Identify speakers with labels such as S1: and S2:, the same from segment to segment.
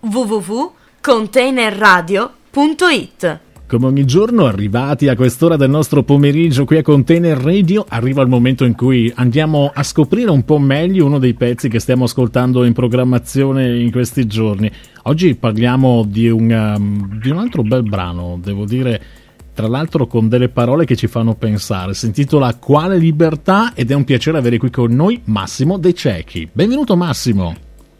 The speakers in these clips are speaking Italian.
S1: www.containerradio.it.
S2: Come ogni giorno, arrivati a quest'ora del nostro pomeriggio qui a Container Radio, arriva il momento in cui andiamo a scoprire un po' meglio uno dei pezzi che stiamo ascoltando in programmazione in questi giorni. Oggi parliamo di un altro bel brano, devo dire, tra l'altro con delle parole che ci fanno pensare. Si intitola Quale libertà ed è un piacere avere qui con noi Massimo De Cecchi. Benvenuto Massimo.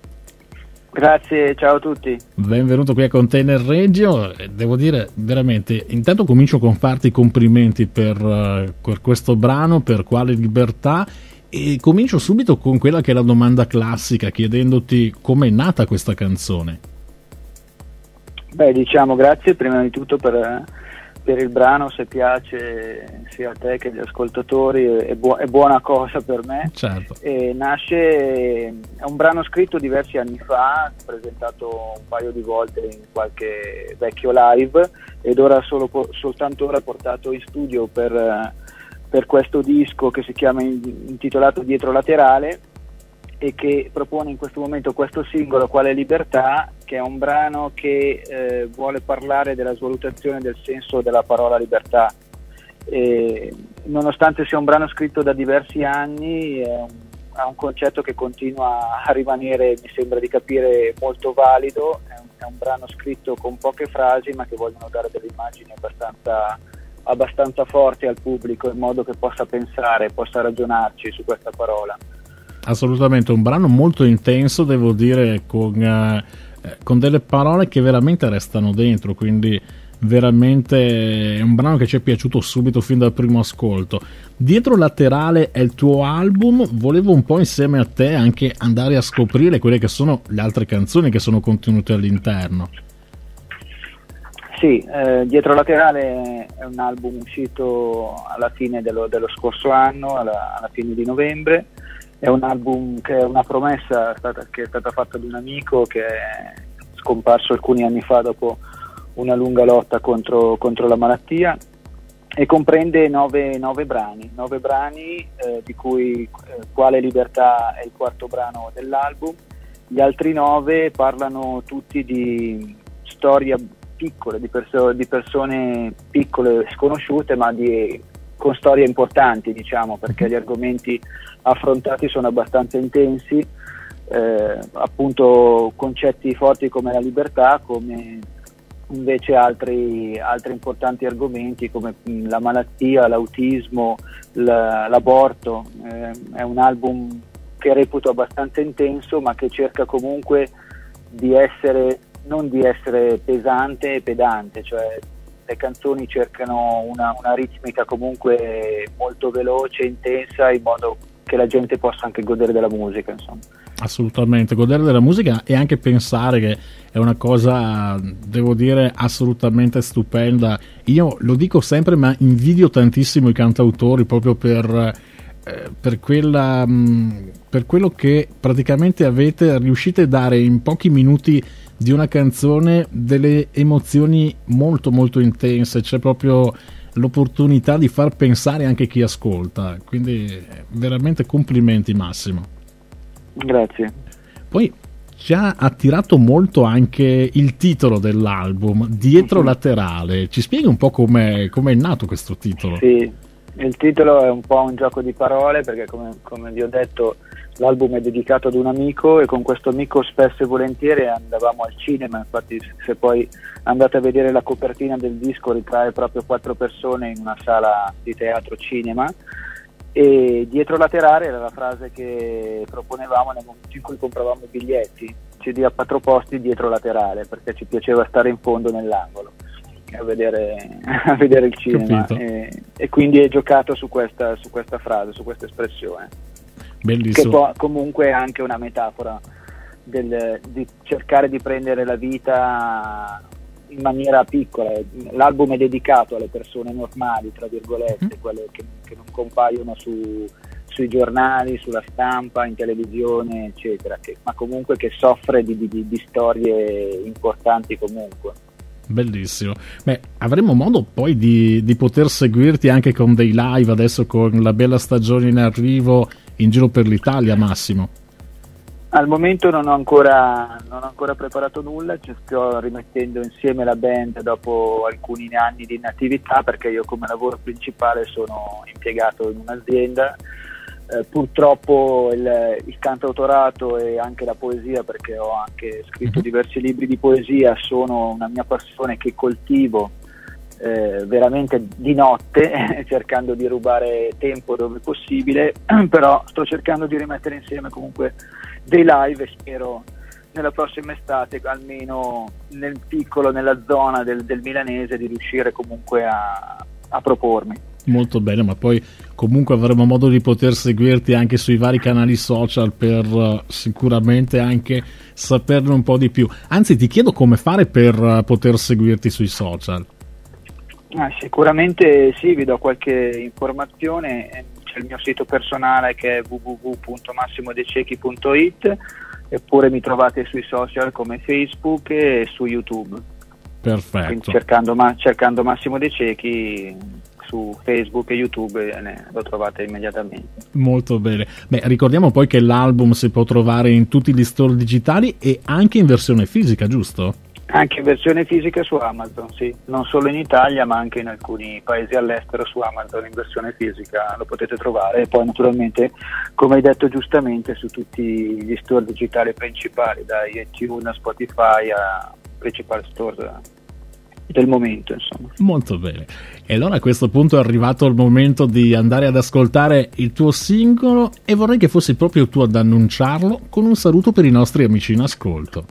S3: Grazie, ciao a tutti.
S2: Benvenuto qui a Container Radio. Devo dire veramente, intanto comincio con farti i complimenti per questo brano, per Quale libertà, e comincio subito con quella che è la domanda classica, chiedendoti com'è nata questa canzone.
S3: Beh, diciamo grazie prima di tutto per il brano, se piace sia a te che agli ascoltatori è buona cosa per me.
S2: Certo.
S3: E è un brano scritto diversi anni fa, presentato un paio di volte in qualche vecchio live ed ora soltanto ora portato in studio per questo disco che si chiama intitolato Dietro Laterale e che propone in questo momento questo singolo Quale libertà, che è un brano che vuole parlare della svalutazione del senso della parola libertà. Nonostante sia un brano scritto da diversi anni, ha un concetto che continua a rimanere, mi sembra di capire, molto valido. È un brano scritto con poche frasi ma che vogliono dare delle immagini abbastanza forti al pubblico, in modo che possa pensare, possa ragionarci su questa parola.
S2: Assolutamente, un brano molto intenso, devo dire, con delle parole che veramente restano dentro, quindi veramente è un brano che ci è piaciuto subito fin dal primo ascolto. Dietro Laterale è il tuo album, volevo un po' insieme a te anche andare a scoprire quelle che sono le altre canzoni che sono contenute all'interno.
S3: Sì, Dietro Laterale è un album uscito alla fine dello scorso anno, alla fine di novembre. È un album che è una promessa che è stata fatta ad un amico che è scomparso alcuni anni fa dopo una lunga lotta contro la malattia, e comprende nove brani, di cui Quale libertà è il quarto brano dell'album. Gli altri 9 parlano tutti di storie piccole, di persone piccole sconosciute, ma con storie importanti, diciamo, perché gli argomenti affrontati sono abbastanza intensi, appunto concetti forti come la libertà, come invece altri importanti argomenti come la malattia, l'autismo, l'aborto. È un album che reputo abbastanza intenso, ma che cerca comunque non di essere pesante e pedante, cioè le canzoni cercano una ritmica comunque molto veloce, intensa, in modo che la gente possa anche godere della musica, insomma.
S2: Assolutamente, godere della musica e anche pensare, che è una cosa, devo dire, assolutamente stupenda. Io lo dico sempre, ma invidio tantissimo i cantautori proprio per quello che praticamente riuscite a dare in pochi minuti di una canzone delle emozioni molto molto intense. C'è proprio l'opportunità di far pensare anche chi ascolta, quindi veramente complimenti Massimo.
S3: Grazie.
S2: Poi ci ha attirato molto anche il titolo dell'album, Dietro Laterale. Ci spieghi un po' com'è nato questo titolo?
S3: Sì, il titolo è un po' un gioco di parole, perché come vi ho detto l'album è dedicato ad un amico, e con questo amico spesso e volentieri andavamo al cinema. Infatti, se poi andate a vedere la copertina del disco, ritrae proprio 4 persone in una sala di teatro cinema, e Dietro Laterale era la frase che proponevamo nel momento in cui compravamo i biglietti: CD a 4 posti dietro laterale, perché ci piaceva stare in fondo nell'angolo a vedere il cinema, e quindi è giocato su questa frase, su questa espressione.
S2: Bellissimo.
S3: Che comunque è anche una metafora di cercare di prendere la vita in maniera piccola. L'album è dedicato alle persone normali, tra virgolette, quelle che non compaiono sui giornali, sulla stampa, in televisione, eccetera, ma comunque che soffre di storie importanti comunque.
S2: Bellissimo. Beh, avremo modo poi di poter seguirti anche con dei live adesso, con la bella stagione in arrivo in giro per l'Italia, Massimo.
S3: Al momento non ho ancora preparato nulla, ci sto rimettendo insieme la band dopo alcuni anni di inattività, perché io come lavoro principale sono impiegato in un'azienda. Purtroppo il cantautorato e anche la poesia, perché ho anche scritto diversi libri di poesia, sono una mia passione che coltivo veramente di notte cercando di rubare tempo dove possibile, però sto cercando di rimettere insieme comunque dei live e spero nella prossima estate, almeno nel piccolo, nella zona del milanese, di riuscire comunque a propormi.
S2: Molto bene, ma poi comunque avremo modo di poter seguirti anche sui vari canali social per sicuramente anche saperne un po' di più. Anzi, ti chiedo come fare per poter seguirti sui social.
S3: Sicuramente sì, vi do qualche informazione. C'è il mio sito personale che è www.massimodeciechi.it, eppure mi trovate sui social come Facebook e su YouTube.
S2: Perfetto.
S3: Quindi cercando Massimo De Ciechi su Facebook e YouTube lo trovate immediatamente.
S2: Molto bene. Beh, ricordiamo poi che l'album si può trovare in tutti gli store digitali e anche in versione fisica, giusto?
S3: Anche in versione fisica su Amazon, sì, non solo in Italia ma anche in alcuni paesi all'estero su Amazon in versione fisica lo potete trovare, e poi naturalmente, come hai detto giustamente, su tutti gli store digitali principali, da iTunes a Spotify a principal store del momento, insomma.
S2: Molto bene. E allora a questo punto è arrivato il momento di andare ad ascoltare il tuo singolo, e vorrei che fossi proprio tu ad annunciarlo con un saluto per i nostri amici in ascolto.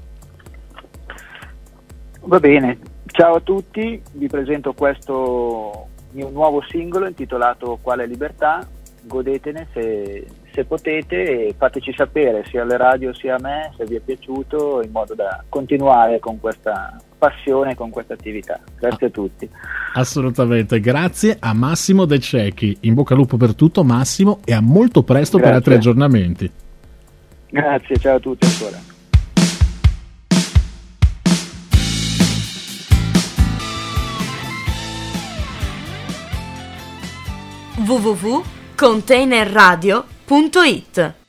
S3: Va bene, ciao a tutti, vi presento questo mio nuovo singolo intitolato Quale Libertà. Godetene se potete e fateci sapere sia alle radio sia a me se vi è piaciuto, in modo da continuare con questa passione, con questa attività. Grazie a tutti.
S2: Assolutamente, grazie a Massimo De Ciechi. In bocca al lupo per tutto, Massimo, e a molto presto. Grazie. Per altri aggiornamenti.
S3: Grazie, ciao a tutti ancora.
S1: www.containerradio.it